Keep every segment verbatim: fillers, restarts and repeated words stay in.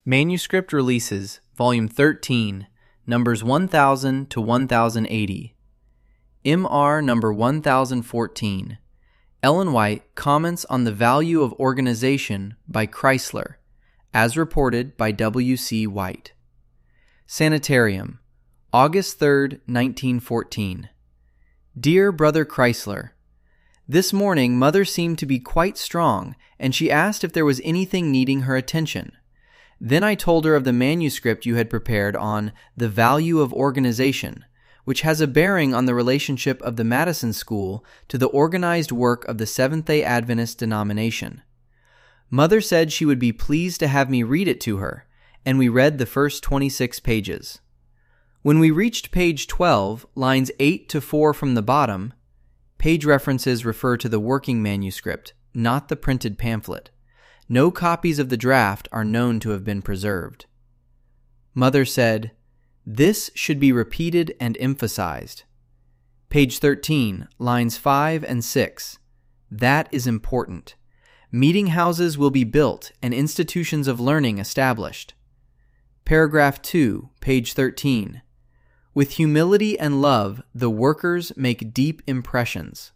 Manuscript Releases, Volume thirteen, numbers one thousand to one thousand eighty. M R number one thousand fourteen. Ellen White comments on the value of organization by Chrysler, as reported by W C White. Sanitarium, August third, nineteen fourteen. Dear Brother Chrysler, this morning Mother seemed to be quite strong, and she asked if there was anything needing her attention. Then I told her of the manuscript you had prepared on The Value of Organization, which has a bearing on the relationship of the Madison School to the organized work of the Seventh-day Adventist denomination. Mother said she would be pleased to have me read it to her, and we read the first twenty-six pages. When we reached page twelve, lines eight to four from the bottom, page references refer to the working manuscript, not the printed pamphlet. No copies of the draft are known to have been preserved. Mother said, "This should be repeated and emphasized." Page thirteen, lines five and six. That is important. Meeting houses will be built and institutions of learning established. Paragraph two, page thirteen. With humility and love, the workers make deep impressions.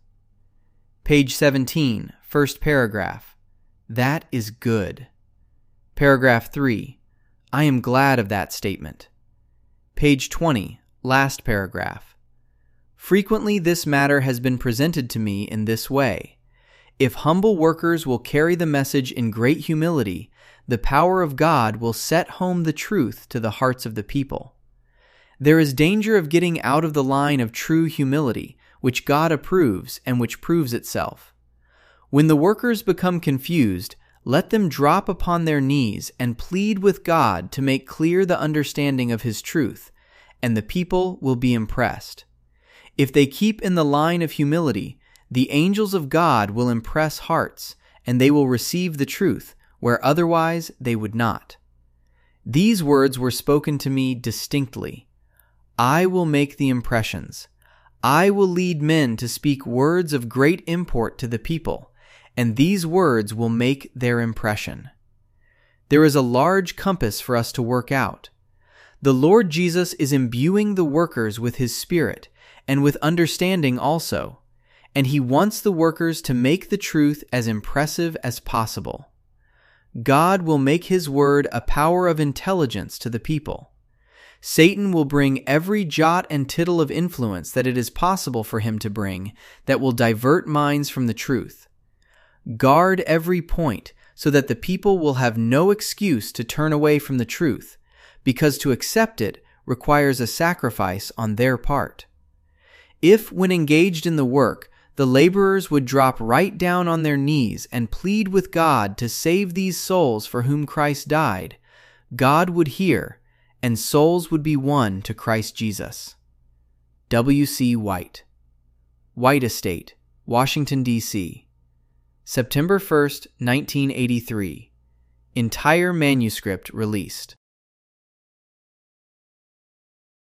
Page seventeen, first paragraph. That is good. Paragraph three. I am glad of that statement. Page twenty, last paragraph. Frequently this matter has been presented to me in this way. If humble workers will carry the message in great humility, the power of God will set home the truth to the hearts of the people. There is danger of getting out of the line of true humility, which God approves and which proves itself. When the workers become confused, let them drop upon their knees and plead with God to make clear the understanding of His truth, and the people will be impressed. If they keep in the line of humility, the angels of God will impress hearts, and they will receive the truth, where otherwise they would not. These words were spoken to me distinctly. I will make the impressions. I will lead men to speak words of great import to the people, and these words will make their impression. There is a large compass for us to work out. The Lord Jesus is imbuing the workers with His Spirit and with understanding also, and He wants the workers to make the truth as impressive as possible. God will make His word a power of intelligence to the people. Satan will bring every jot and tittle of influence that it is possible for him to bring that will divert minds from the truth. Guard every point so that the people will have no excuse to turn away from the truth, because to accept it requires a sacrifice on their part. If, when engaged in the work, the laborers would drop right down on their knees and plead with God to save these souls for whom Christ died, God would hear, and souls would be won to Christ Jesus. W C White. White Estate, Washington, D C September first, nineteen eighty-three. Entire manuscript released.